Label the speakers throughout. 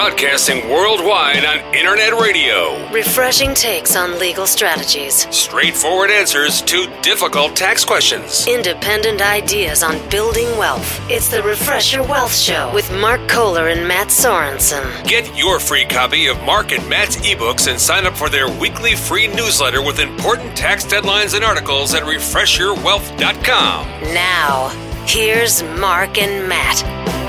Speaker 1: broadcasting worldwide on internet radio.
Speaker 2: Refreshing takes on legal strategies.
Speaker 1: Straightforward answers to difficult tax questions.
Speaker 2: Independent ideas on building wealth. It's the Refresh Your Wealth Show with Mark Kohler and Matt Sorensen.
Speaker 1: Get your free copy of Mark and Matt's ebooks and sign up for their weekly free newsletter with important tax deadlines and articles at refreshyourwealth.com.
Speaker 2: Now, here's Mark and Matt.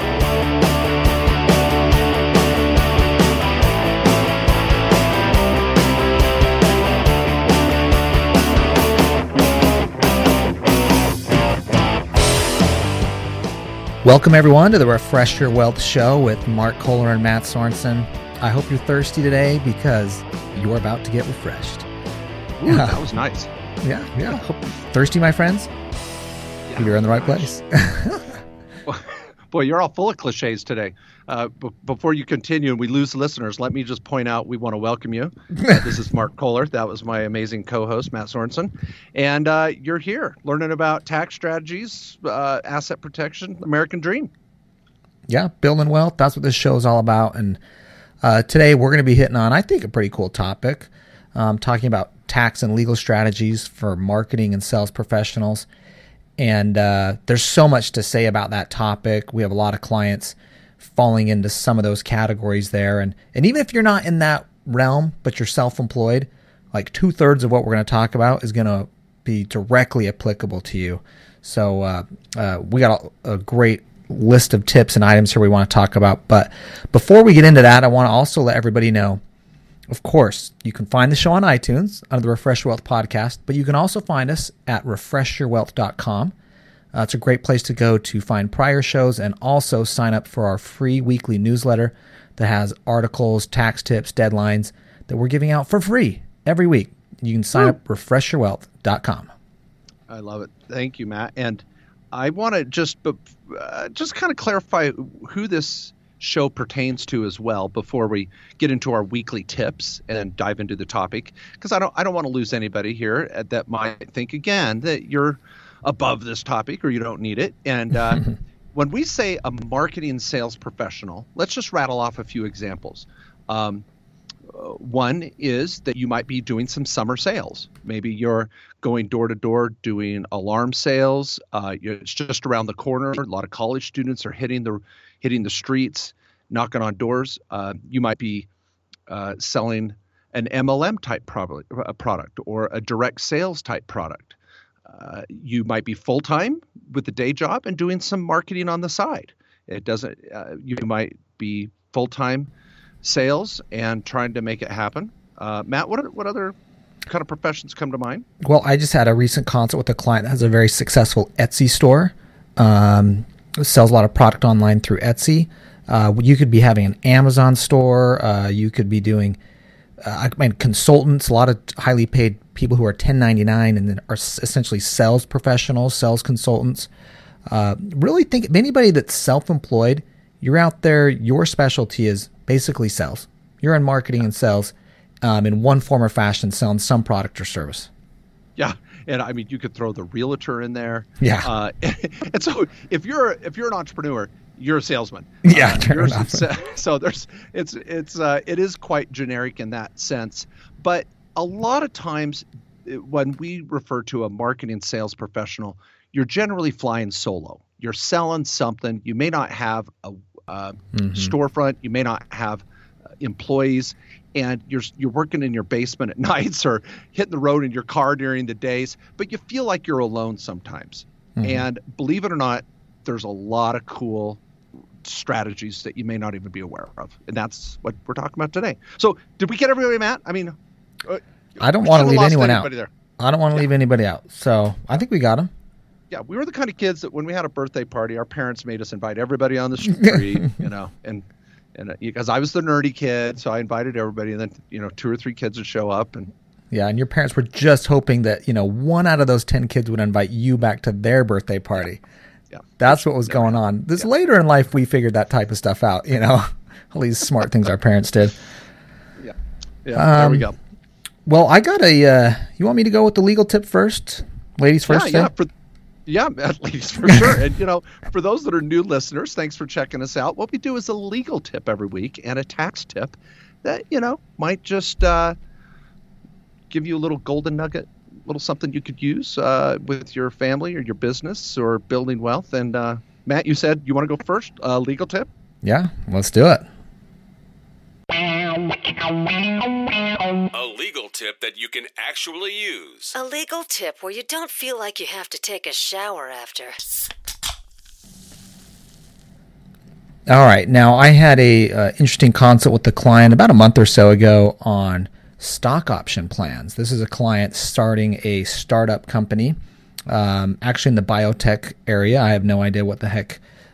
Speaker 3: Welcome, everyone, to the Refresh Your Wealth Show with Mark Kohler and Matt Sorensen. I hope you're thirsty today because you're about to get refreshed.
Speaker 4: Ooh, that was nice.
Speaker 3: Yeah. Thirsty, my friends? Yeah, you're in the right place.
Speaker 4: Boy, you're all full of cliches today. Before you continue and we lose listeners, let me just point out we want to welcome you. This is Mark Kohler. That was my amazing co-host, Matt Sorensen. And you're here learning about tax strategies, asset protection, American dream.
Speaker 3: Yeah, building wealth. That's what this show is all about. And today we're going to be hitting on, I think, a pretty cool topic, talking about tax and legal strategies for marketing and sales professionals. And there's so much to say about that topic. We have a lot of clients falling into some of those categories there. And even if you're not in that realm, but you're self-employed, like 2/3 of what we're going to talk about is going to be directly applicable to you. So we got a great list of tips and items here we want to talk about. But before we get into that, I want to also let everybody know, of course, you can find the show on iTunes under the Refresh Your Wealth podcast, but you can also find us at refreshyourwealth.com. It's a great place to go to find prior shows and also sign up for our free weekly newsletter that has articles, tax tips, deadlines that we're giving out for free every week. You can sign up refreshyourwealth.com.
Speaker 4: I love it. Thank you, Matt. And I want to just kind of clarify who this show pertains to as well before we get into our weekly tips and dive into the topic, because I don't want to lose anybody here that might think again that you're above this topic or you don't need it. And when we say a marketing and sales professional, let's just rattle off a few examples. One is that you might be doing some summer sales. Maybe you're going door to door doing alarm sales. It's just around the corner. A lot of college students are hitting the streets, knocking on doors. You might be selling an MLM type product or a direct sales type product. You might be full-time with a day job and doing some marketing on the side. You might be full-time sales and trying to make it happen. Matt, what other kind of professions come to mind?
Speaker 3: Well, I just had a recent consult with a client that has a very successful Etsy store. Sells a lot of product online through Etsy. You could be having an Amazon store. You could be doing consultants, a lot of highly paid people who are 1099 and then are essentially sales professionals, sales consultants. Really think of anybody that's self-employed, you're out there, your specialty is basically sales. You're in marketing and sales in one form or fashion, selling some product or service. Yeah.
Speaker 4: And I mean, you could throw the realtor in there.
Speaker 3: Yeah.
Speaker 4: And so if you're an entrepreneur, you're a salesman.
Speaker 3: Yeah.
Speaker 4: So it is quite generic in that sense. But a lot of times when we refer to a marketing sales professional, you're generally flying solo. You're selling something. You may not have a storefront. You may not have employees. And you're working in your basement at nights or hitting the road in your car during the days, but you feel like you're alone sometimes. Mm-hmm. And believe it or not, there's a lot of cool strategies that you may not even be aware of. And that's what we're talking about today. So did we get everybody, Matt? I mean,
Speaker 3: I don't want to leave anyone out. I don't want to leave anybody out. So I think we got them.
Speaker 4: Yeah, we were the kind of kids that when we had a birthday party, our parents made us invite everybody on the street, and because I was the nerdy kid, so I invited everybody, and then 2 or 3 kids would show up, and
Speaker 3: your parents were just hoping that 1 out of those 10 kids would invite you back to their birthday party.
Speaker 4: Yeah,
Speaker 3: that's what was going on. Later in life, we figured that type of stuff out. All these smart things our parents did.
Speaker 4: Yeah, there we go.
Speaker 3: Well, I got you want me to go with the legal tip first, ladies first?
Speaker 4: Yeah. Yeah, at least for sure. And, for those that are new listeners, thanks for checking us out. What we do is a legal tip every week and a tax tip that, might just give you a little golden nugget, a little something you could use with your family or your business or building wealth. And Matt, you said you want to go first, legal tip?
Speaker 3: Yeah, let's do it.
Speaker 1: A legal tip that you can actually use.
Speaker 2: A legal tip where you don't feel like you have to take a shower after.
Speaker 3: All right. Now, I had a interesting consult with the client about a month or so ago on stock option plans. This is a client starting a startup company, actually in the biotech area. I have no idea what the heck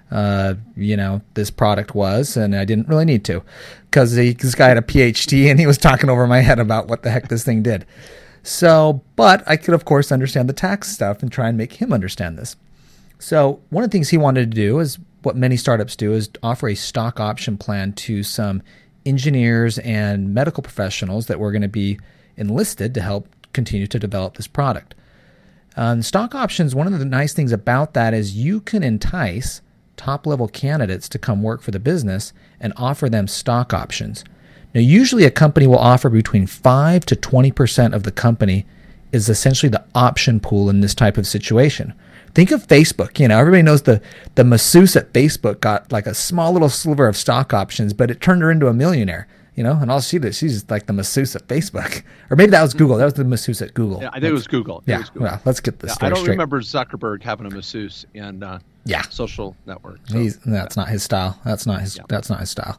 Speaker 3: this product was, and I didn't really need to, because this guy had a PhD and he was talking over my head about what the heck this thing did. So, but I could, of course, understand the tax stuff and try and make him understand this. So one of the things he wanted to do is what many startups do, is offer a stock option plan to some engineers and medical professionals that were going to be enlisted to help continue to develop this product. Stock options, one of the nice things about that is you can entice top-level candidates to come work for the business and offer them stock options. Now, usually a company will offer between 5 to 20% of the company is essentially the option pool in this type of situation. Think of Facebook. Everybody knows the masseuse at Facebook got like a small little sliver of stock options, but it turned her into a millionaire. And all she did, she's like the masseuse at Facebook. Or maybe that was Google. That was the masseuse at Google.
Speaker 4: Yeah, I think it was Google.
Speaker 3: Yeah, well, let's get this story
Speaker 4: I don't
Speaker 3: straight.
Speaker 4: remember Zuckerberg having a masseuse in social network. So,
Speaker 3: that's not his style. That's not his style.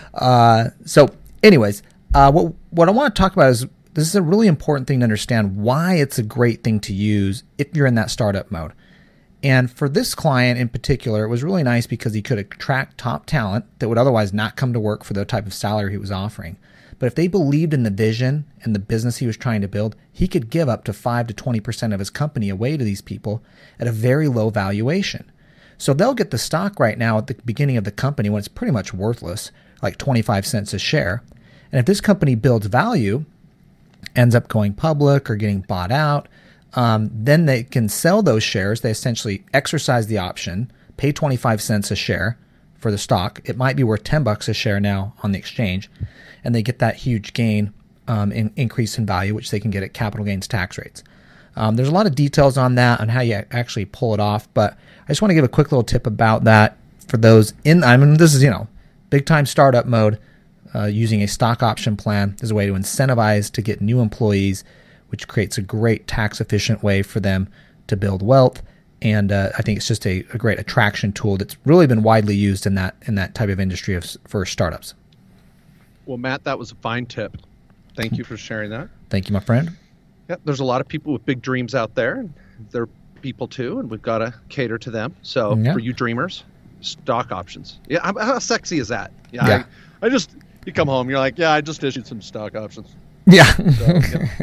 Speaker 3: So anyways, what I want to talk about is this is a really important thing to understand why it's a great thing to use if you're in that startup mode. And for this client in particular, it was really nice because he could attract top talent that would otherwise not come to work for the type of salary he was offering. But if they believed in the vision and the business he was trying to build, he could give up to 5 to 20% of his company away to these people at a very low valuation. So they'll get the stock right now at the beginning of the company when it's pretty much worthless, like 25 cents a share. And if this company builds value, ends up going public or getting bought out, then they can sell those shares. They essentially exercise the option, pay 25 cents a share for the stock. It might be worth $10 a share now on the exchange, and they get that huge gain, increase in value, which they can get at capital gains tax rates. There's a lot of details on that, on how you actually pull it off, but I just want to give a quick little tip about that for those this is, big time startup mode. Using a stock option plan is a way to incentivize to get new employees, which creates a great tax efficient way for them to build wealth. And I think it's just a great attraction tool that's really been widely used in that type of industry for startups.
Speaker 4: Well, Matt, that was a fine tip. Thank you for sharing that.
Speaker 3: Thank you, my friend.
Speaker 4: Yeah, there's a lot of people with big dreams out there, and they're people too, and we've got to cater to them. So for you dreamers, stock options. Yeah, how sexy is that? Yeah. You come home, you're like, I just issued some stock options.
Speaker 3: Yeah.
Speaker 4: So,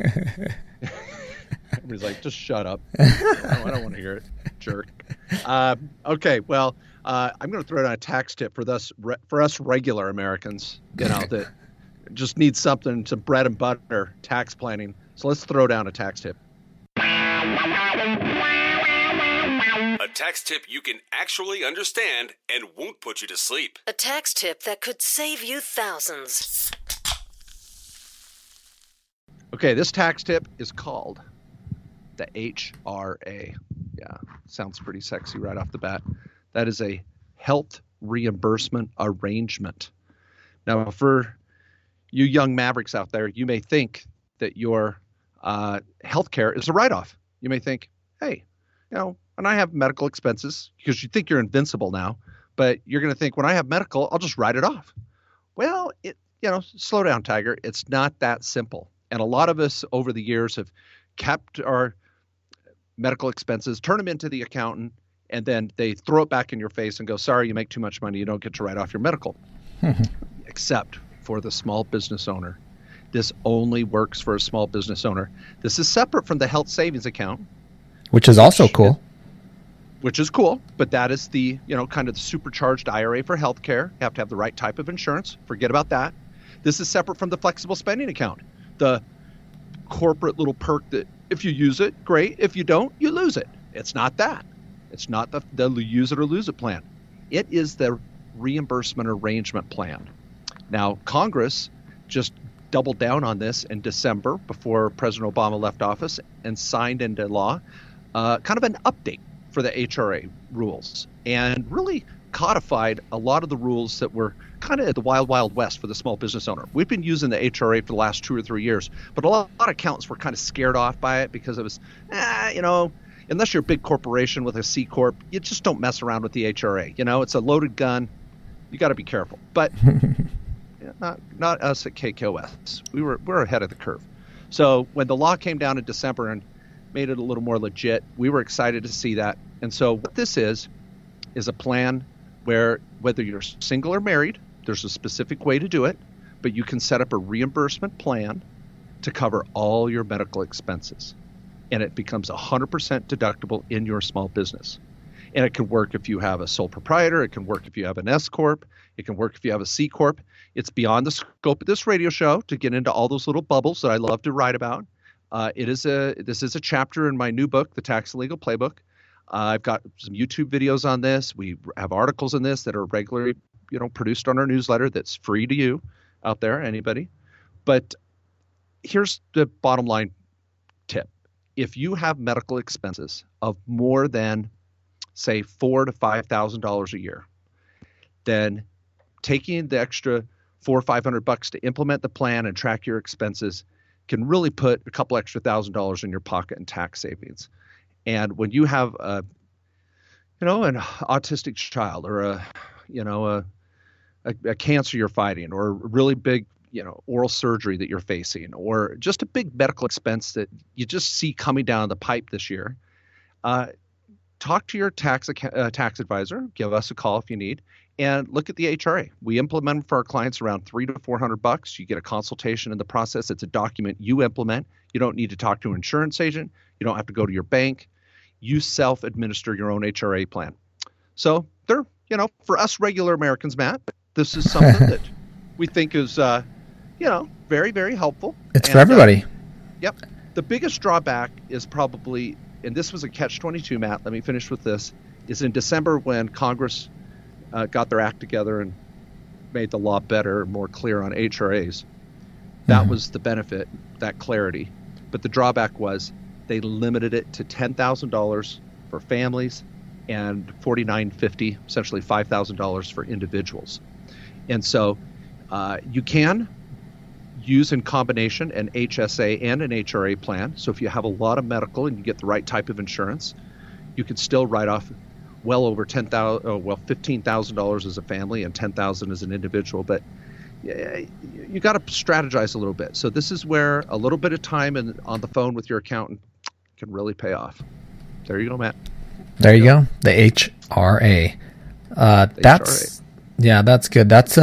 Speaker 4: everybody's like, just shut up. I don't want to hear it, jerk. Okay, well, I'm going to throw down a tax tip for us regular Americans, that just need some bread and butter tax planning. So let's throw down a tax tip.
Speaker 1: A tax tip you can actually understand and won't put you to sleep.
Speaker 2: A tax tip that could save you thousands.
Speaker 4: Okay, this tax tip is called the HRA. Yeah, sounds pretty sexy right off the bat. That is a health reimbursement arrangement. Now, for you young mavericks out there, you may think that your healthcare is a write-off. You may think, hey, and I have medical expenses, because you think you're invincible now, but you're going to think, when I have medical, I'll just write it off. Well, slow down, Tiger. It's not that simple. And a lot of us over the years have kept our medical expenses, turn them into the accountant, and then they throw it back in your face and go, sorry, you make too much money. You don't get to write off your medical. Except for the small business owner. This only works for a small business owner. This is separate from the health savings account.
Speaker 3: Which is also cool.
Speaker 4: Which is cool, but that is the, kind of the supercharged IRA for healthcare. You have to have the right type of insurance. Forget about that. This is separate from the flexible spending account. The corporate little perk that if you use it, great. If you don't, you lose it. It's not that. It's not the use it or lose it plan. It is the reimbursement arrangement plan. Now, Congress just doubled down on this in December before President Obama left office and signed into law kind of an update for the HRA rules, and really codified a lot of the rules that were kind of at the wild, wild west for the small business owner. We've been using the HRA for the last 2 or 3 years, but a lot of accountants were kind of scared off by it because it was, unless you're a big corporation with a C Corp, you just don't mess around with the HRA. It's a loaded gun. You got to be careful. But not us at KKOS. We're ahead of the curve. So when the law came down in December and made it a little more legit, we were excited to see that. And so what this is a plan where whether you're single or married, there's a specific way to do it, but you can set up a reimbursement plan to cover all your medical expenses. And it becomes 100% deductible in your small business. And it can work if you have a sole proprietor. It can work if you have an S Corp. It can work if you have a C Corp. It's beyond the scope of this radio show to get into all those little bubbles that I love to write about. This is a chapter in my new book, The Tax and Legal Playbook. I've got some YouTube videos on this. We have articles in this that are regularly, produced on our newsletter that's free to you out there, anybody. But here's the bottom line tip. If you have medical expenses of more than, say, $4,000 to $5,000 a year, then taking the extra $400 or $500 to implement the plan and track your expenses can really put a couple extra $1,000s in your pocket in tax savings. And when you have an autistic child or a cancer you're fighting, or a really big, oral surgery that you're facing, or just a big medical expense that you just see coming down the pipe this year, talk to your tax advisor. Give us a call if you need, and look at the HRA. We implement them for our clients around $300 to $400. You get a consultation in the process. It's a document you implement. You don't need to talk to an insurance agent. You don't have to go to your bank. You self-administer your own HRA plan. So they're, for us regular Americans, Matt, this is something that we think is, very, very helpful.
Speaker 3: It's for everybody.
Speaker 4: Yep. The biggest drawback is probably, and this was a catch-22, Matt, let me finish with this, is in December when Congress got their act together and made the law better, more clear on HRAs. That was the benefit, that clarity. But the drawback was they limited it to $10,000 for families and $4,950, essentially $5,000 for individuals. And so you can use in combination an HSA and an HRA plan. So if you have a lot of medical and you get the right type of insurance, you can still write off well over $15,000 as a family and $10,000 as an individual. But you got to strategize a little bit. So this is where a little bit of time on the phone with your accountant can really pay off. There you go, Matt.
Speaker 3: There you go. The HRA. That's good. That's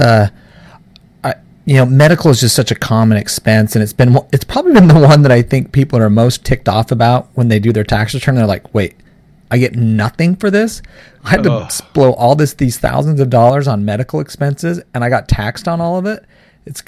Speaker 3: medical is just such a common expense, and it's probably been the one that I think people are most ticked off about when they do their tax return. They're like, wait, I get nothing for this? I had to blow these thousands of dollars on medical expenses, and I got taxed on all of it. It's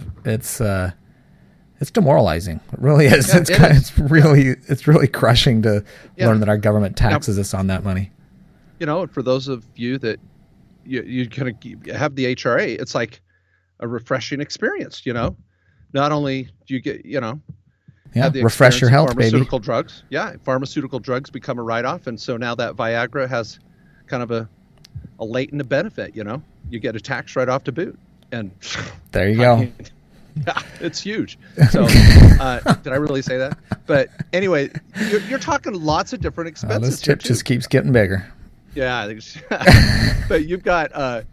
Speaker 3: it's demoralizing. It really is. Yeah, it's really crushing to learn that our government taxes us on that money.
Speaker 4: For those of you that you kind of have the HRA, it's like a refreshing experience. Not only do you get have the
Speaker 3: refresh your health,
Speaker 4: pharmaceutical
Speaker 3: baby.
Speaker 4: drugs. Yeah, pharmaceutical drugs become a write-off, and so now that Viagra has kind of a latent benefit. You get a tax write-off to boot, and
Speaker 3: there you go.
Speaker 4: Yeah, it's huge. So, did I really say that? But anyway, you're talking lots of different expenses.
Speaker 3: This tip just keeps getting bigger.
Speaker 4: Yeah, I think but you've got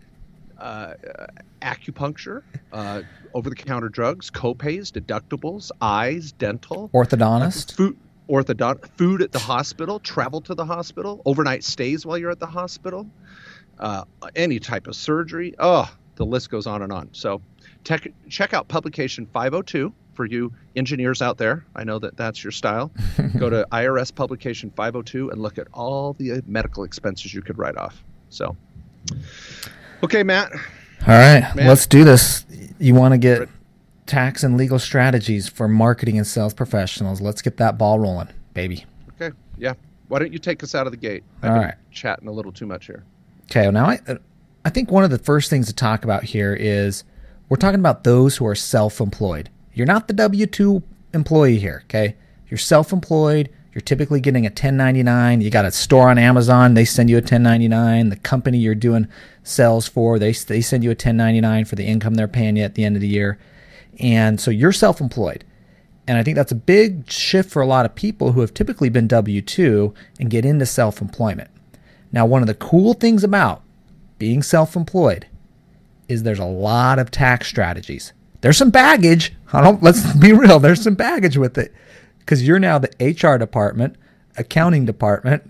Speaker 4: acupuncture, over-the-counter drugs, co-pays, deductibles, eyes, dental,
Speaker 3: orthodontist,
Speaker 4: food at the hospital, travel to the hospital, overnight stays while you're at the hospital, any type of surgery. Oh, the list goes on and on. So check out publication 502 for you engineers out there. I know that's your style. Go to IRS publication 502 and look at all the medical expenses you could write off. So, okay, Matt.
Speaker 3: All right, let's do this. You want to get tax and legal strategies for marketing and sales professionals. Let's get that ball rolling, baby.
Speaker 4: Okay, yeah. Why don't you take us out of the gate?
Speaker 3: All right.
Speaker 4: Chatting a little too much here.
Speaker 3: Okay, well, now I think one of the first things to talk about here is we're talking about those who are self-employed. You're not the W-2 employee here, okay? You're self-employed. You're typically getting a 1099. You got a store on Amazon. They send you a 1099. The company you're doing sales for, they send you a 1099 for the income they're paying you at the end of the year. And so you're self-employed. And I think that's a big shift for a lot of people who have typically been W-2 and get into self-employment. Now, one of the cool things about being self-employed is there's a lot of tax strategies. There's some baggage. Let's be real. There's some baggage with it because you're now the HR department, accounting department.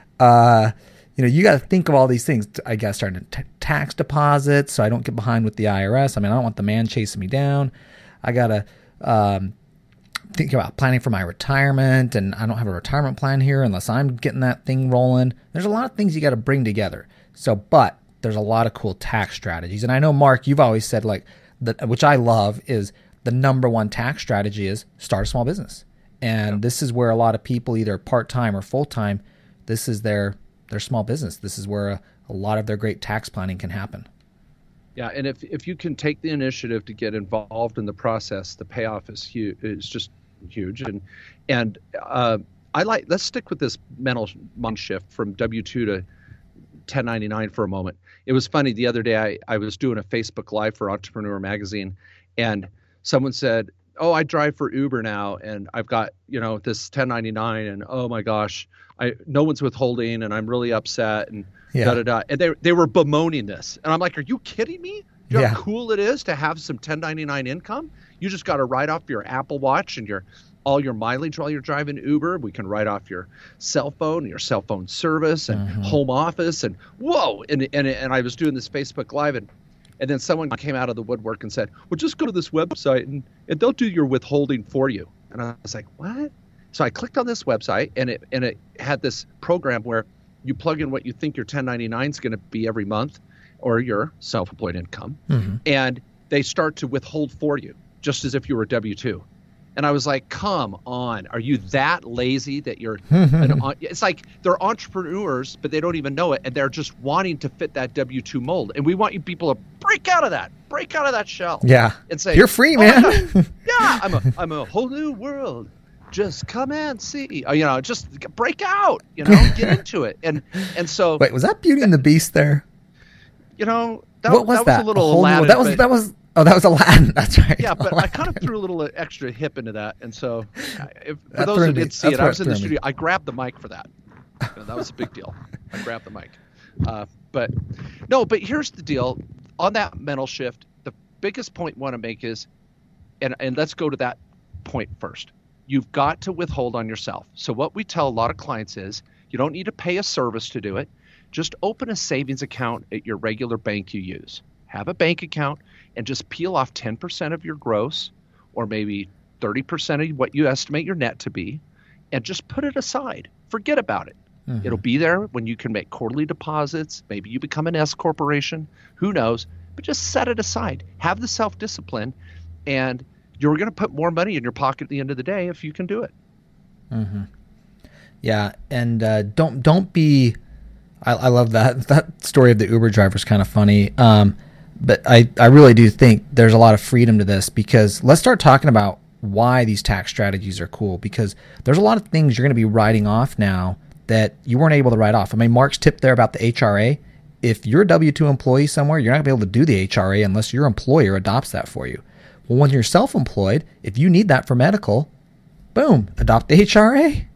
Speaker 3: You got to think of all these things. I got to start tax deposits so I don't get behind with the IRS. I mean, I don't want the man chasing me down. I got to think about planning for my retirement, and I don't have a retirement plan here unless I'm getting that thing rolling. There's a lot of things you got to bring together. But there's a lot of cool tax strategies. And I know, Mark, you've always said, which I love, is the number one tax strategy is start a small business. And This is where a lot of people, either part-time or full-time, this is their small business. This is where a lot of their great tax planning can happen.
Speaker 4: Yeah, and if you can take the initiative to get involved in the process, the payoff is huge. It's just huge. And let's stick with this mental mind shift from W-2 to 1099 for a moment. It was funny the other day. I was doing a Facebook Live for Entrepreneur Magazine, and someone said, "Oh, I drive for Uber now, and I've got this 1099, and oh my gosh, no one's withholding, and I'm really upset." And And they were bemoaning this. And I'm like, are you kidding me? You know how cool it is to have some 1099 income? You just got to write off your Apple Watch and all your mileage while you're driving Uber. We can write off your cell phone, your cell phone service, and home office. And whoa. And I was doing this Facebook Live, and then someone came out of the woodwork and said, well, just go to this website and they'll do your withholding for you. And I was like, what? So I clicked on this website, and it had this program where you plug in what you think your 1099 is going to be every month, or your self-employed income, and they start to withhold for you, just as if you were W-2. And I was like, come on, are you that lazy that you're it's like they're entrepreneurs, but they don't even know it, and they're just wanting to fit that W-2 mold. And we want you people to break out of that shell.
Speaker 3: Yeah.
Speaker 4: And say,
Speaker 3: you're free, man.
Speaker 4: Yeah, I'm a whole new world. Just come and see, just break out, get into it. And so.
Speaker 3: Wait, was that Beauty and the Beast there?
Speaker 4: What was that? Was a little Aladdin.
Speaker 3: That was Aladdin. That's right.
Speaker 4: Yeah, but I kind of threw a little extra hip into that. And so for those who didn't see it, I was in the studio. I grabbed the mic for that. That was a big deal. I grabbed the mic. But here's the deal. On that mental shift, the biggest point I want to make is, and let's go to that point first. You've got to withhold on yourself. So what we tell a lot of clients is you don't need to pay a service to do it. Just open a savings account at your regular bank you use. Have a bank account and just peel off 10% of your gross, or maybe 30% of what you estimate your net to be, and just put it aside. Forget about it. It'll be there when you can make quarterly deposits. Maybe you become an S corporation. Who knows? But just set it aside. Have the self-discipline, and you're going to put more money in your pocket at the end of the day if you can do it.
Speaker 3: Yeah, and don't be. I love that. That story of the Uber driver is kind of funny. But I really do think there's a lot of freedom to this, because let's start talking about why these tax strategies are cool, because there's a lot of things you're going to be writing off now that you weren't able to write off. I mean, Mark's tip there about the HRA. If you're a W-2 employee somewhere, you're not going to be able to do the HRA unless your employer adopts that for you. Well, when you're self-employed, if you need that for medical, boom, adopt the HRA.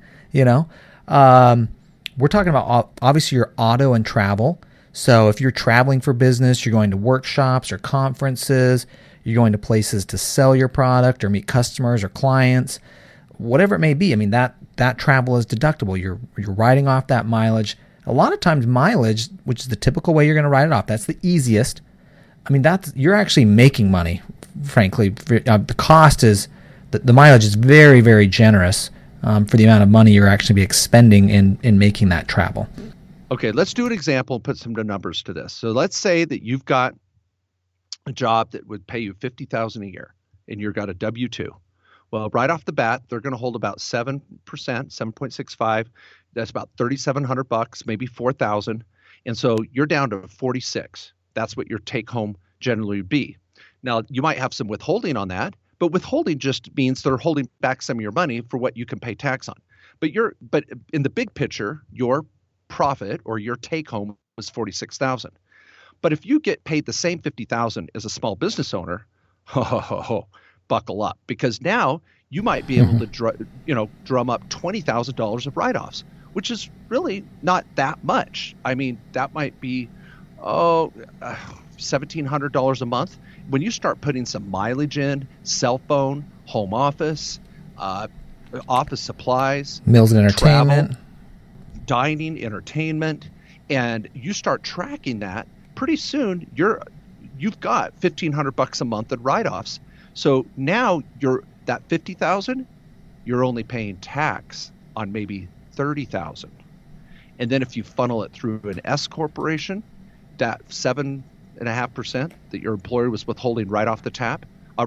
Speaker 3: We're talking about obviously your auto and travel. So if you're traveling for business, you're going to workshops or conferences, you're going to places to sell your product or meet customers or clients, whatever it may be. I mean, that travel is deductible. You're writing off that mileage. A lot of times mileage, which is the typical way you're going to write it off, that's the easiest. I mean, you're actually making money, frankly. The cost is, the mileage is very, very generous for the amount of money you're actually be expending in making that travel.
Speaker 4: Okay, let's do an example and put some numbers to this. So let's say that you've got a job that would pay you $50,000 a year, and you've got a W-2. Well, right off the bat, they're going to hold about 7%, 7.65. That's about $3,700, maybe $4,000. And so you're down to 46. That's what your take home generally would be. Now, you might have some withholding on that, but withholding just means they're holding back some of your money for what you can pay tax on. But in the big picture, your profit or your take home was 46,000. But if you get paid the same 50,000 as a small business owner, buckle up, because now you might be able to drum up $20,000 of write-offs, which is really not that much. I mean, that might be $1,700 a month. When you start putting some mileage in, cell phone, home office, office supplies,
Speaker 3: meals and entertainment,
Speaker 4: travel, dining, entertainment, and you start tracking that, pretty soon you've got $1,500 a month in write-offs. So now that $50,000, you're only paying tax on maybe $30,000. And then if you funnel it through an S corporation, that 7.5% that your employer was withholding right off the top,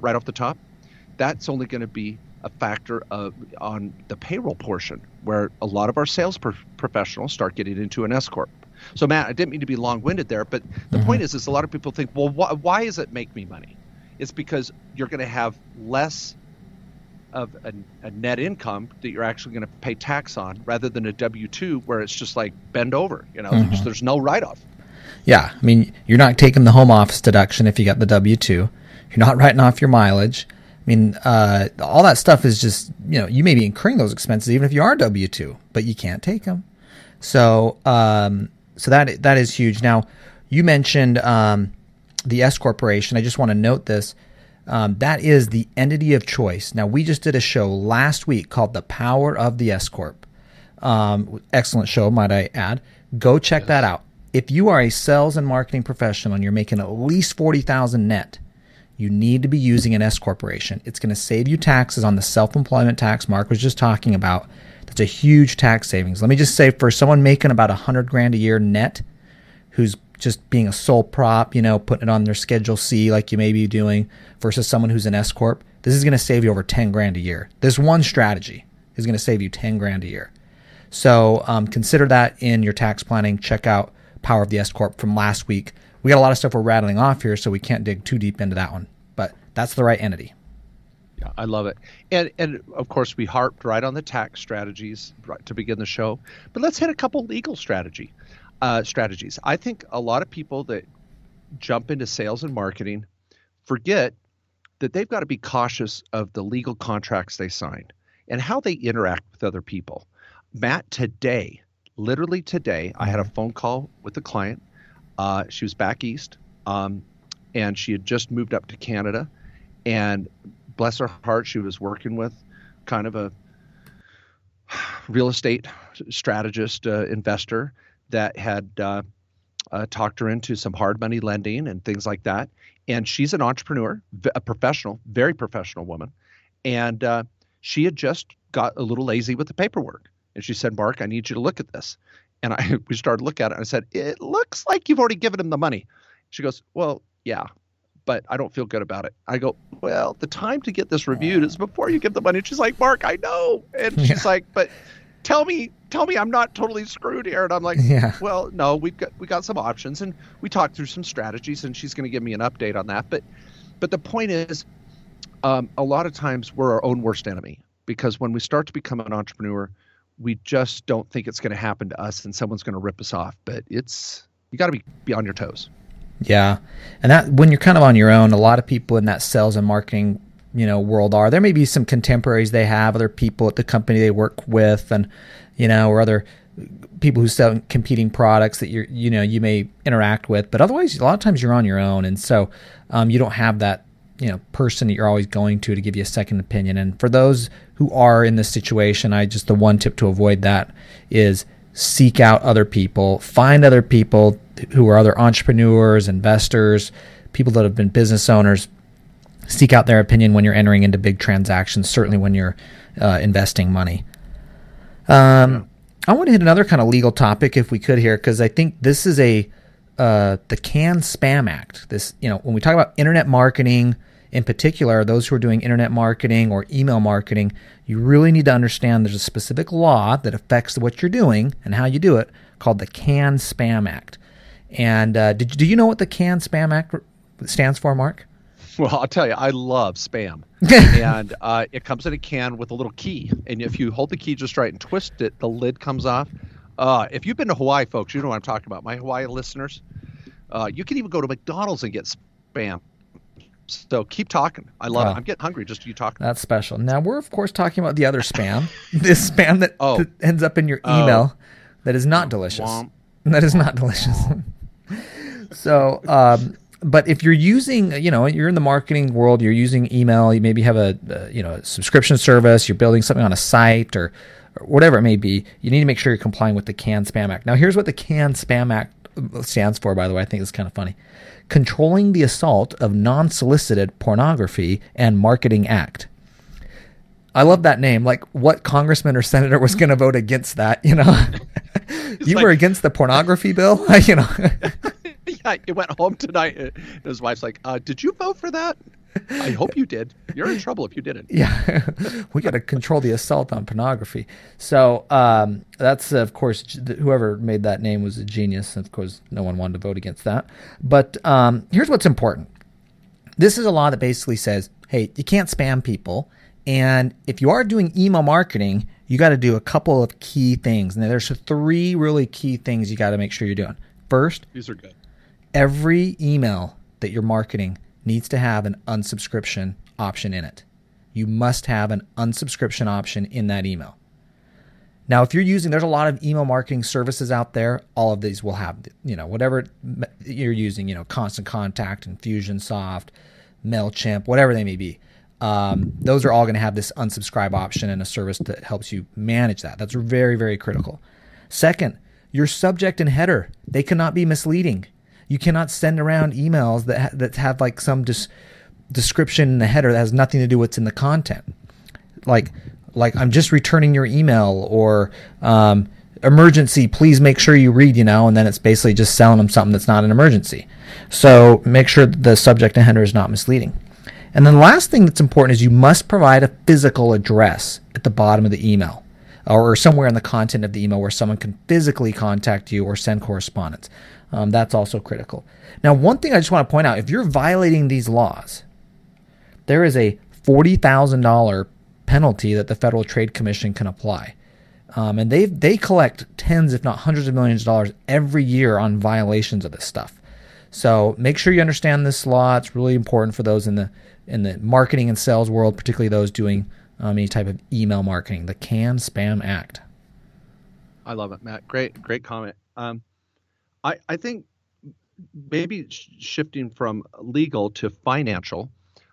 Speaker 4: that's only going to be a factor on the payroll portion, where a lot of our sales professionals start getting into an S corp. So Matt, I didn't mean to be long-winded there, but the point is a lot of people think, well, why does it make me money? It's because you're going to have less of a net income that you're actually going to pay tax on, rather than a W-2 where it's just like bend over, there's no write-off.
Speaker 3: Yeah, I mean, you're not taking the home office deduction if you got the W-2. You're not writing off your mileage. I mean, all that stuff is just, you may be incurring those expenses even if you are W-2, but you can't take them. So that is huge. Now, you mentioned the S corporation. I just want to note this. That is the entity of choice. Now, we just did a show last week called The Power of the S Corp. Excellent show, might I add. Go check that out. If you are a sales and marketing professional and you're making at least $40,000 net, you need to be using an S corporation. It's going to save you taxes on the self-employment tax Mark was just talking about. That's a huge tax savings. Let me just say, for someone making about $100,000 a year net, who's just being a sole prop, putting it on their Schedule C like you may be doing, versus someone who's an S corp, this is going to save you over $10,000 a year. This one strategy is going to save you $10,000 a year. So consider that in your tax planning. Check out Power of the S Corp from last week. We got a lot of stuff we're rattling off here, so we can't dig too deep into that one. But that's the right entity.
Speaker 4: Yeah, I love it. And of course, we harped right on the tax strategies to begin the show. But let's hit a couple legal strategies. I think a lot of people that jump into sales and marketing forget that they've got to be cautious of the legal contracts they sign and how they interact with other people. Matt, literally today, I had a phone call with a client. She was back east, and she had just moved up to Canada. And bless her heart, she was working with kind of a real estate strategist, investor that had talked her into some hard money lending and things like that. And she's an entrepreneur, a professional, very professional woman. And she had just got a little lazy with the paperwork. And she said, Mark, I need you to look at this. And we started looking at it, and I said, it looks like you've already given him the money. She goes, well, yeah, but I don't feel good about it. I go, well, the time to get this reviewed is before you give the money. And she's like, Mark, I know. And she's like, but tell me I'm not totally screwed here. And I'm like, well, no, we got some options. And we talked through some strategies, and she's going to give me an update on that. But the point is, a lot of times we're our own worst enemy, because when we start to become an entrepreneur, we just don't think it's going to happen to us and someone's going to rip us off. But you got to be on your toes.
Speaker 3: Yeah. And that, when you're kind of on your own, a lot of people in that sales and marketing, world there may be some contemporaries they have, other people at the company they work with, and, or other people who sell competing products that you may interact with. But otherwise, a lot of times you're on your own. And so you don't have that, person that you're always going to give you a second opinion. And for those who are in this situation, the one tip to avoid that is seek out other people, find other people who are other entrepreneurs, investors, people that have been business owners. Seek out their opinion when you're entering into big transactions, certainly when you're investing money. I want to hit another kind of legal topic if we could here, because I think this is the CAN-SPAM Act. This, when we talk about internet marketing, in particular, those who are doing internet marketing or email marketing, you really need to understand there's a specific law that affects what you're doing and how you do it called the CAN-SPAM Act. And do you know what the CAN-SPAM Act stands for, Mark?
Speaker 4: Well, I'll tell you, I love spam. And it comes in a can with a little key. And if you hold the key just right and twist it, the lid comes off. If you've been to Hawaii, folks, you know what I'm talking about. My Hawaii listeners, you can even go to McDonald's and get spam. So keep talking. I love it. I'm getting hungry just you talking.
Speaker 3: That's special. Now, we're, of course, talking about the other spam. This spam that ends up in your email that is not delicious. That is not delicious. So, but if you're using, you're in the marketing world, you're using email, you maybe have a subscription service, you're building something on a site or whatever it may be, you need to make sure you're complying with the CAN-SPAM Act. Now, here's what the CAN-SPAM Act stands for, by the way. I think it's kind of funny. Controlling the Assault of Non-Solicited Pornography and Marketing Act. I love that name. Like, what congressman or senator was going to vote against that, You were against the pornography bill?
Speaker 4: Yeah, he went home tonight and his wife's like, did you vote for that? I hope you did. You're in trouble if you didn't.
Speaker 3: Yeah, we got to control the assault on pornography. So that's, of course, whoever made that name was a genius. Of course, no one wanted to vote against that. But here's what's important. This is a law that basically says, hey, you can't spam people. And if you are doing email marketing, you got to do a couple of key things. And there's 3 really key things you got to make sure you're doing. First,
Speaker 4: these are good.
Speaker 3: Every email that you're marketing needs to have an unsubscription option in it. You must have an unsubscription option in that email. Now, if you're using, there's a lot of email marketing services out there. All of these will have, whatever you're using, Constant Contact, Infusionsoft, MailChimp, whatever they may be. Those are all going to have this unsubscribe option and a service that helps you manage that. That's very, very critical. Second, your subject and header, they cannot be misleading. You cannot send around emails that have like some description in the header that has nothing to do with what's in the content. Like I'm just returning your email, or emergency, please make sure you read, and then it's basically just selling them something that's not an emergency. So make sure that the subject and header is not misleading. And then the last thing that's important is you must provide a physical address at the bottom of the email, or somewhere in the content of the email where someone can physically contact you or send correspondence. That's also critical. Now, one thing I just want to point out, if you're violating these laws, there is a $40,000 penalty that the Federal Trade Commission can apply. And they collect tens, if not hundreds of millions of dollars every year on violations of this stuff. So make sure you understand this law. It's really important for those in the marketing and sales world, particularly those doing any type of email marketing, the CAN-SPAM Act.
Speaker 4: I love it, Matt. Great comment. I think maybe shifting from legal to financial,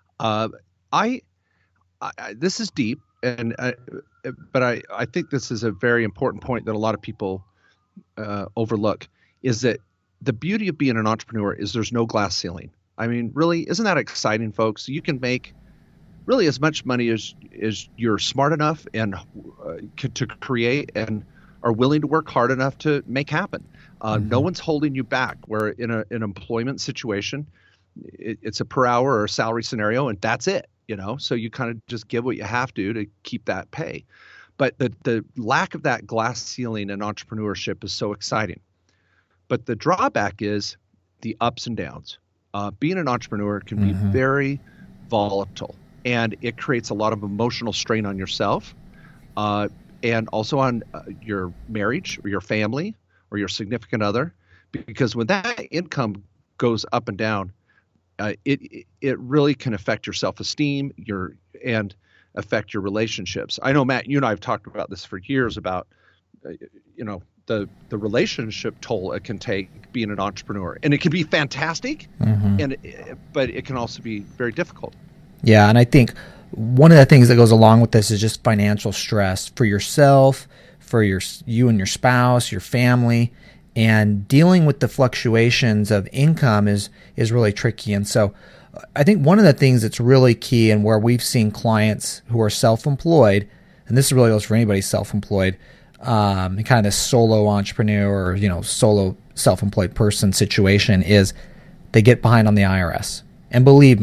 Speaker 4: this is deep, but I think this is a very important point that a lot of people overlook, is that the beauty of being an entrepreneur is there's no glass ceiling. I mean, really, isn't that exciting, folks? You can make really as much money as you're smart enough and to create and are willing to work hard enough to make happen. No one's holding you back. Where in an employment situation, it's a per hour or a salary scenario, and that's it. So you kind of just give what you have to keep that pay. But the lack of that glass ceiling in entrepreneurship is so exciting. But the drawback is the ups and downs. Being an entrepreneur can be very volatile, and it creates a lot of emotional strain on yourself, and also on your marriage or your family or your significant other, because when that income goes up and down, it really can affect your self-esteem, and affect your relationships. I know, Matt, you and I have talked about this for years about the relationship toll it can take being an entrepreneur, and it can be fantastic, but it can also be very difficult.
Speaker 3: Yeah, and I think one of the things that goes along with this is just financial stress for yourself, for you and your spouse, your family, and dealing with the fluctuations of income is really tricky. And so I think one of the things that's really key, and where we've seen clients who are self-employed, and this really goes for anybody self-employed, kind of this solo entrepreneur or solo self-employed person situation, is they get behind on the IRS. And believe me,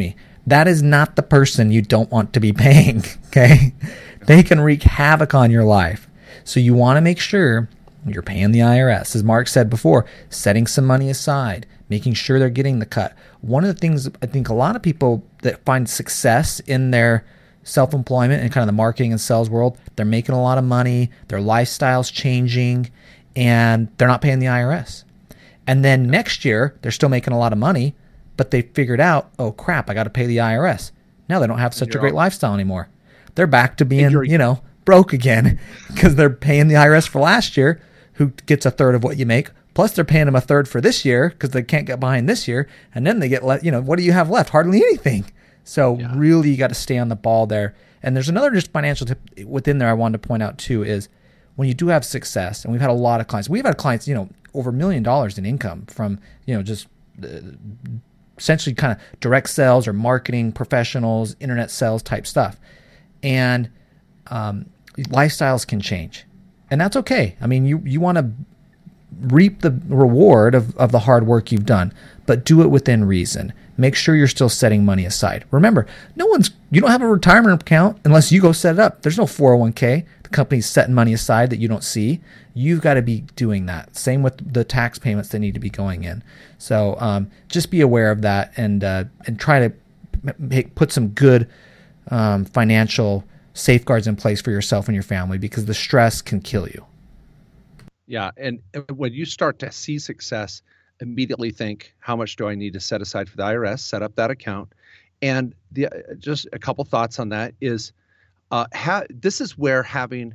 Speaker 3: That is not the person you don't want to be paying, okay? They can wreak havoc on your life. So you want to make sure you're paying the IRS. As Mark said before, setting some money aside, making sure they're getting the cut. One of the things I think a lot of people that find success in their self-employment and kind of the marketing and sales world, they're making a lot of money, their lifestyle's changing, and they're not paying the IRS. And then next year, they're still making a lot of money, but they figured out, oh crap, I got to pay the IRS. Now they don't have such a great lifestyle anymore. They're back to being, broke again because they're paying the IRS for last year, who gets a third of what you make. Plus they're paying them a third for this year because they can't get behind this year. And then they get, what do you have left? Hardly anything. So really you got to stay on the ball there. And there's another just financial tip within there I wanted to point out too is when you do have success, and we've had a lot of clients. We've had clients, over $1 million in income from, just essentially kind of direct sales or marketing professionals, internet sales type stuff. And lifestyles can change. And that's okay. I mean, you want to reap the reward of the hard work you've done, but do it within reason. Make sure you're still setting money aside. Remember, you don't have a retirement account unless you go set it up. There's no 401k. The company's setting money aside that you don't see. You've got to be doing that. Same with the tax payments that need to be going in. So just be aware of that and try to put some good financial safeguards in place for yourself and your family, because the stress can kill you.
Speaker 4: Yeah. And when you start to see success, immediately think, how much do I need to set aside for the IRS? Set up that account. And just a couple thoughts on that is this is where having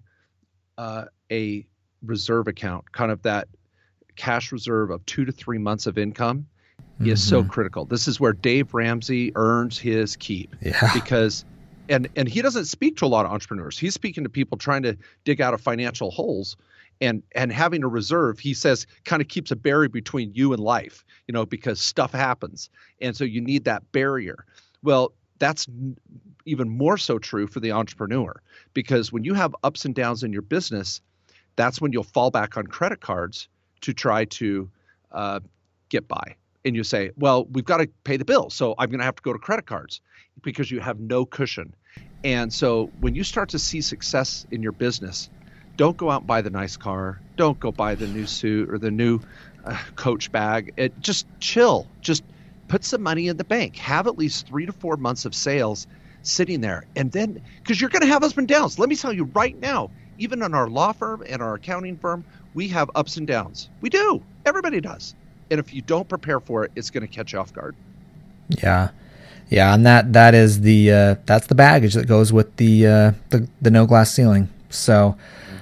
Speaker 4: a reserve account, kind of that cash reserve of 2 to 3 months of income is so critical. This is where Dave Ramsey earns his keep because and he doesn't speak to a lot of entrepreneurs. He's speaking to people trying to dig out of financial holes. And having a reserve, he says, kind of keeps a barrier between you and life, because stuff happens. And so you need that barrier. Well, that's even more so true for the entrepreneur, because when you have ups and downs in your business, that's when you'll fall back on credit cards to try to get by. And you say, well, we've got to pay the bill, so I'm going to have to go to credit cards, because you have no cushion. And so when you start to see success in your business, don't go out and buy the nice car. Don't go buy the new suit or the new Coach bag. Just chill. Just put some money in the bank. Have at least 3 to 4 months of sales sitting there. And then, because you're going to have ups and downs. Let me tell you right now, even in our law firm and our accounting firm, we have ups and downs. We do. Everybody does. And if you don't prepare for it, it's going to catch you off guard.
Speaker 3: Yeah. Yeah. And that is that's the baggage that goes with the no glass ceiling. So,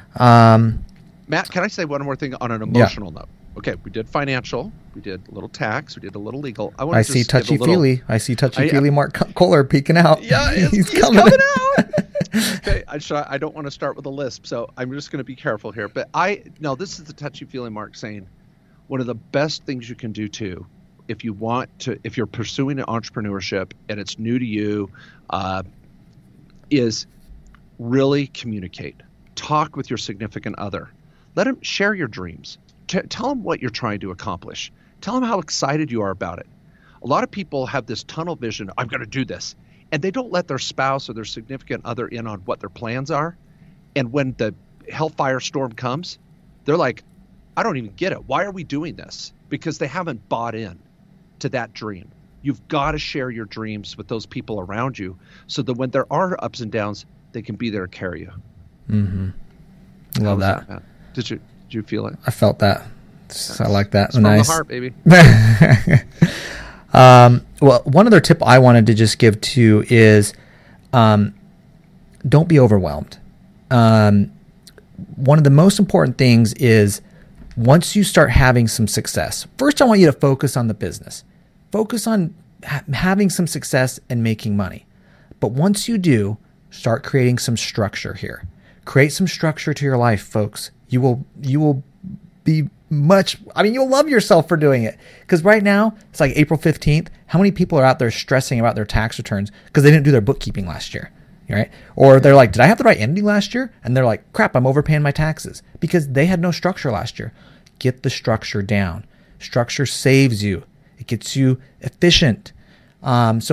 Speaker 4: Matt, can I say one more thing on an emotional note? Okay, we did financial, we did a little tax, we did a little legal.
Speaker 3: I see touchy-feely. I see touchy-feely Mark Kohler peeking out.
Speaker 4: Yeah, he's coming out. Okay, I don't want to start with a lisp, so I'm just going to be careful here. But this is the touchy-feely Mark saying, one of the best things you can do too, if you're pursuing an entrepreneurship and it's new to you, is really communicate. Talk with your significant other. Let them share your dreams. Tell them what you're trying to accomplish. Tell them how excited you are about it. A lot of people have this tunnel vision, I'm going to do this. And they don't let their spouse or their significant other in on what their plans are. And when the hellfire storm comes, they're like, I don't even get it. Why are we doing this? Because they haven't bought in to that dream. You've got to share your dreams with those people around you so that when there are ups and downs, they can be there to carry you.
Speaker 3: Mm-hmm. Love that.
Speaker 4: Did you feel it?
Speaker 3: I felt that. I like that.
Speaker 4: It's from the heart, baby.
Speaker 3: Well, one other tip I wanted to just give to is don't be overwhelmed. One of the most important things is once you start having some success, first I want you to focus on the business. Focus on having some success and making money. But once you do, start creating some structure here. Create some structure to your life, folks. You will be you'll love yourself for doing it. Because right now, it's like April 15th. How many people are out there stressing about their tax returns because they didn't do their bookkeeping last year? Right? Or they're like, did I have the right entity last year? And they're like, crap, I'm overpaying my taxes because they had no structure last year. Get the structure down. Structure saves you. It gets you efficient. So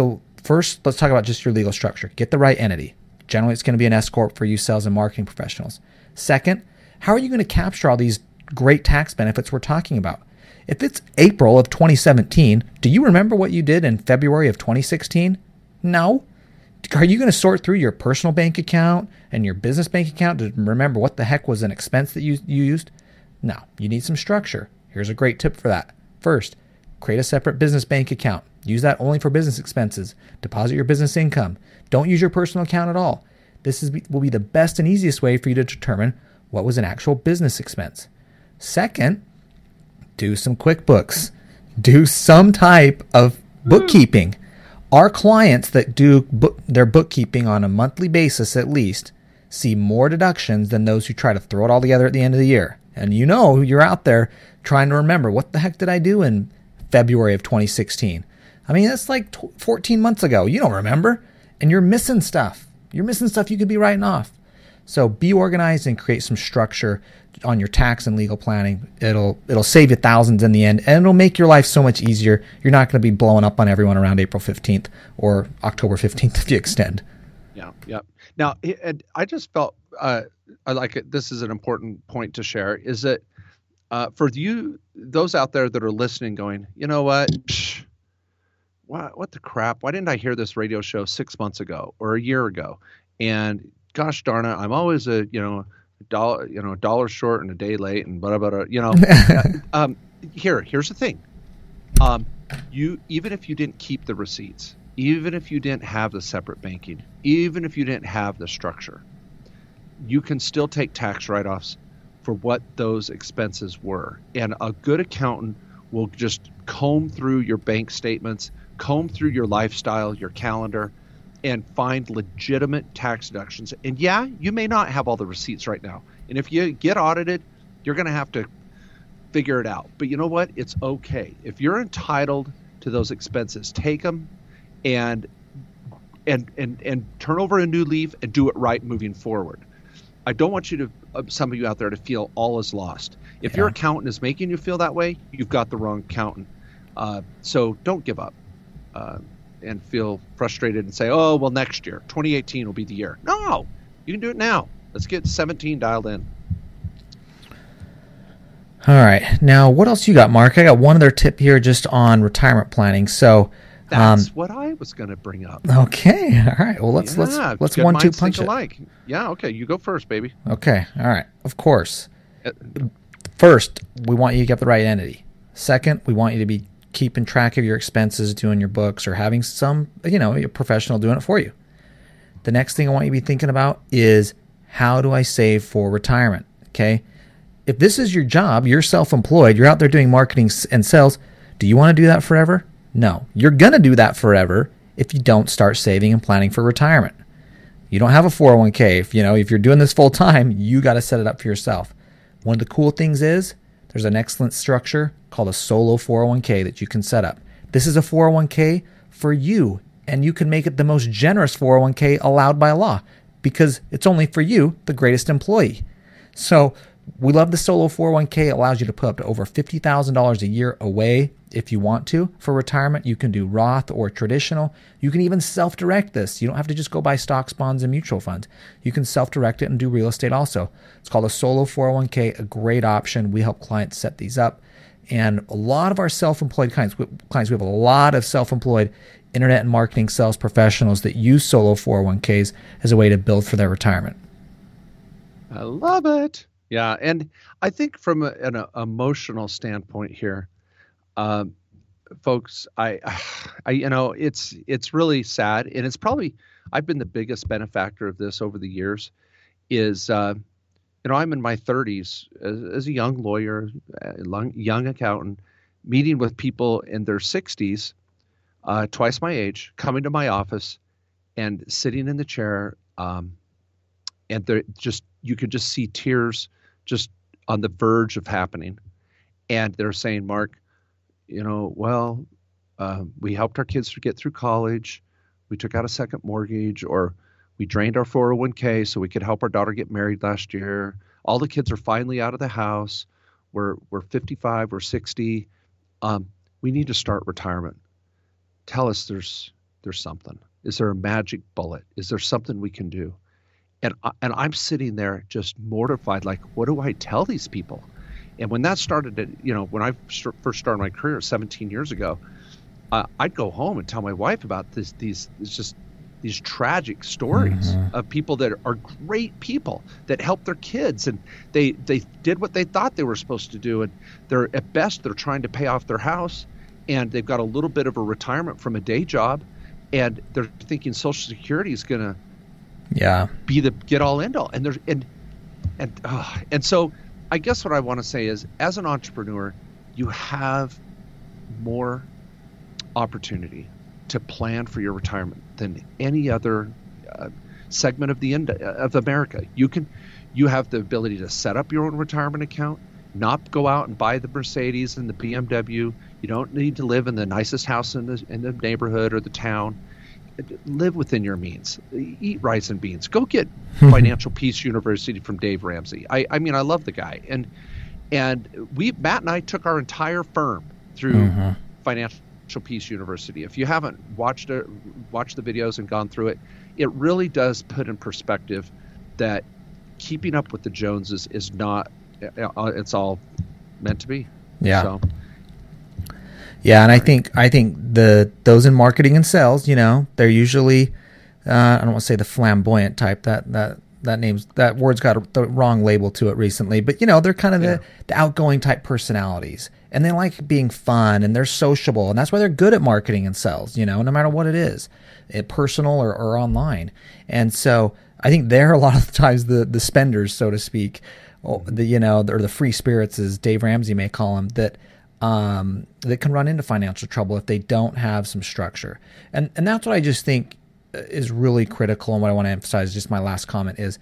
Speaker 3: first, let's talk about just your legal structure. Get the right entity. Generally, it's going to be an S corp for you sales and marketing professionals. Second, how are you going to capture all these great tax benefits we're talking about? If it's April of 2017, do you remember what you did in February of 2016? No. Are you going to sort through your personal bank account and your business bank account to remember what the heck was an expense that you used? No. You need some structure. Here's a great tip for that. First, create a separate business bank account. Use that only for business expenses. Deposit your business income. Don't use your personal account at all. This will be the best and easiest way for you to determine what was an actual business expense. Second, do some QuickBooks. Do some type of bookkeeping. Our clients that do their bookkeeping on a monthly basis at least see more deductions than those who try to throw it all together at the end of the year. And you know you're out there trying to remember, what the heck did I do in February of 2016? I mean, that's like 14 months ago. You don't remember. And you're missing stuff. You're missing stuff you could be writing off. So be organized and create some structure on your tax and legal planning. It'll save you thousands in the end, and it'll make your life so much easier. You're not going to be blowing up on everyone around April 15th or October 15th if you extend.
Speaker 4: Yeah. Now, I just felt I like it. This is an important point to share, is that for you, those out there that are listening going, you know what? What the crap? Why didn't I hear this radio show 6 months ago or a year ago? And gosh darn it, I'm always a dollar short and a day late and blah blah blah. Here's the thing. You, even if you didn't keep the receipts, even if you didn't have the separate banking, even if you didn't have the structure, you can still take tax write-offs for what those expenses were. And a good accountant will just comb through your bank statements, comb through your lifestyle, your calendar, and find legitimate tax deductions. And yeah, you may not have all the receipts right now. And if you get audited, you're going to have to figure it out. But you know what? It's okay. If you're entitled to those expenses, take them and turn over a new leaf and do it right moving forward. I don't want you to, some of you out there, to feel all is lost. If your accountant is making you feel that way, you've got the wrong accountant. So don't give up and feel frustrated and say, oh, well, next year, 2018 will be the year. No, you can do it now. Let's get 17 dialed in.
Speaker 3: All right. Now, what else you got, Mark? I got one other tip here just on retirement planning. So
Speaker 4: that's what I was going to bring up.
Speaker 3: Okay. All right. Well, let's 1-2 punch it. Alike.
Speaker 4: Yeah. Okay. You go first, baby.
Speaker 3: Okay. All right. Of course. First, we want you to get the right entity. Second, we want you to be keeping track of your expenses, doing your books, or having some, a professional doing it for you. The next thing I want you to be thinking about is, how do I save for retirement? Okay. If this is your job, you're self-employed, you're out there doing marketing and sales, do you want to do that forever? No. You're going to do that forever if you don't start saving and planning for retirement. You don't have a 401k. If you're doing this full time, you got to set it up for yourself. One of the cool things is there's an excellent structure called a solo 401k that you can set up. This is a 401k for you, and you can make it the most generous 401k allowed by law because it's only for you, the greatest employee. So we love the solo 401k. It allows you to put up to over $50,000 a year away if you want to for retirement. You can do Roth or traditional. You can even self-direct this. You don't have to just go buy stocks, bonds, and mutual funds. You can self-direct it and do real estate also. It's called a solo 401k, a great option. We help clients set these up. And a lot of our self-employed clients, we have a lot of self-employed internet and marketing sales professionals that use solo 401ks as a way to build for their retirement.
Speaker 4: I love it. Yeah, and I think from an emotional standpoint here, folks, I it's really sad, and it's probably, I've been the biggest benefactor of this over the years. Is I'm in my 30s as a young lawyer, young accountant, meeting with people in their 60s, twice my age, coming to my office and sitting in the chair, and they're just, you could just see tears just on the verge of happening. And they're saying, Mark, we helped our kids to get through college. We took out a second mortgage, or we drained our 401k so we could help our daughter get married last year. All the kids are finally out of the house. We're 55, we're 60. We need to start retirement. Tell us there's something. Is there a magic bullet? Is there something we can do? And I'm sitting there just mortified, like, what do I tell these people? And when that started, when I first started my career 17 years ago, I'd go home and tell my wife about these tragic stories of people that are great people that help their kids, and they did what they thought they were supposed to do, and they're at best they're trying to pay off their house, and they've got a little bit of a retirement from a day job, and they're thinking Social Security is going to be the get all end all, and so I guess what I want to say is, as an entrepreneur, you have more opportunity to plan for your retirement than any other segment of America. You have the ability to set up your own retirement account, not go out and buy the Mercedes and the BMW. You don't need to live in the nicest house in the neighborhood or the town. Live within your means. Eat rice and beans. Go get Financial Peace University from Dave Ramsey. I mean, I love the guy. And Matt and I took our entire firm through Financial Peace University. If you haven't watched the videos and gone through it, it really does put in perspective that keeping up with the Joneses is not. It's all meant to be.
Speaker 3: Yeah.
Speaker 4: So.
Speaker 3: Yeah, and I think those in marketing and sales, they're usually I don't want to say the flamboyant type. That word's got the wrong label to it recently, but they're kind of the outgoing type personalities, and they like being fun, and they're sociable, and that's why they're good at marketing and sales. No matter what it is, personal or online. And so I think they're a lot of the times the spenders, so to speak, or the free spirits, as Dave Ramsey may call them, that can run into financial trouble if they don't have some structure. And that's what I just think is really critical. And what I want to emphasize, just my last comment, is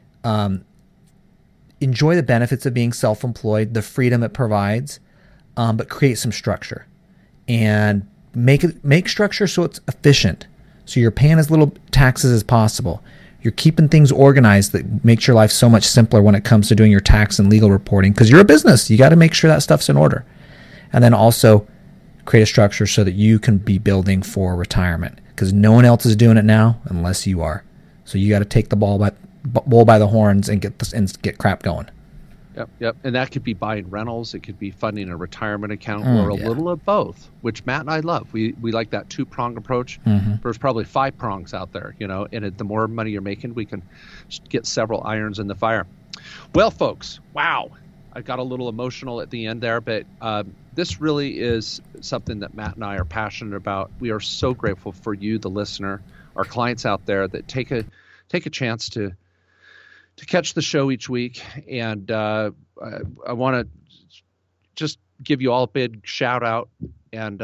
Speaker 3: enjoy the benefits of being self-employed, the freedom it provides, but create some structure and make structure so it's efficient. So you're paying as little taxes as possible. You're keeping things organized that makes your life so much simpler when it comes to doing your tax and legal reporting, because you're a business. You got to make sure that stuff's in order. And then also create a structure so that you can be building for retirement, because no one else is doing it now unless you are. So you got to take the bull by the horns and get crap going.
Speaker 4: Yep. And that could be buying rentals. It could be funding a retirement account, or a little of both, which Matt and I love. We like that 2-prong approach. There's probably 5 prongs out there, and the more money you're making, we can get several irons in the fire. Well, folks, wow. I got a little emotional at the end there, but this really is something that Matt and I are passionate about. We are so grateful for you, the listener, our clients out there that take a chance to catch the show each week. And I want to just give you all a big shout out. And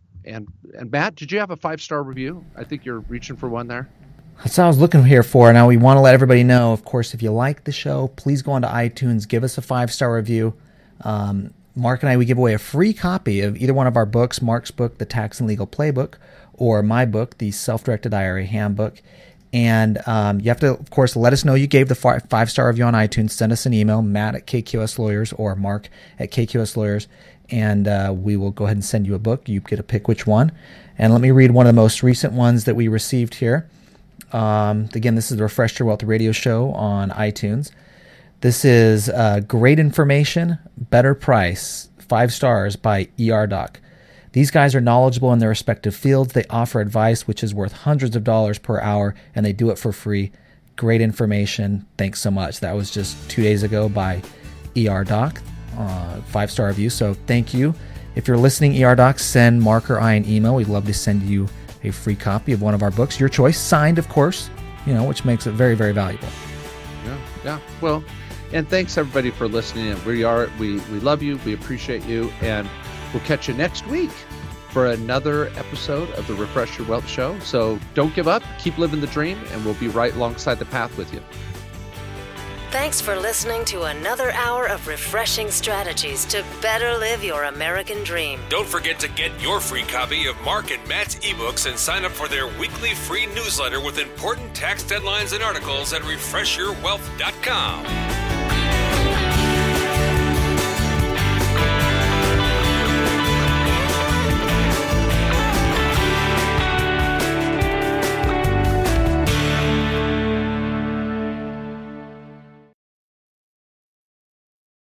Speaker 4: Matt, did you have a 5-star review? I think you're reaching for one there.
Speaker 3: That's what I was looking here for. Now, we want to let everybody know, of course, if you like the show, please go onto iTunes, give us a 5-star review. Mark and I, we give away a free copy of either one of our books, Mark's book, The Tax and Legal Playbook, or my book, The Self-Directed IRA Handbook. And you have to, of course, let us know you gave the 5-star review on iTunes. Send us an email, Matt at KQS Lawyers or Mark at KQS Lawyers, and we will go ahead and send you a book. You get to pick which one. And let me read one of the most recent ones that we received here. Again, this is the Refresh Your Wealth radio show on iTunes. This is great information, better price, 5 stars by ER Doc. These guys are knowledgeable in their respective fields. They offer advice which is worth hundreds of dollars per hour, and they do it for free. Great information. Thanks so much. That was just 2 days ago by ER Doc, 5-star review. So thank you. If you're listening, ER Doc, send Mark or I an email. We'd love to send you a free copy of one of our books, your choice, signed, of course, which makes it very, very valuable.
Speaker 4: Yeah. Well, and thanks everybody for listening. We love you. We appreciate you, and we'll catch you next week for another episode of the Refresh Your Wealth Show. So don't give up. Keep living the dream, and we'll be right alongside the path with you.
Speaker 2: Thanks for listening to another hour of refreshing strategies to better live your American dream.
Speaker 1: Don't forget to get your free copy of Mark and Matt's ebooks and sign up for their weekly free newsletter with important tax deadlines and articles at refreshyourwealth.com.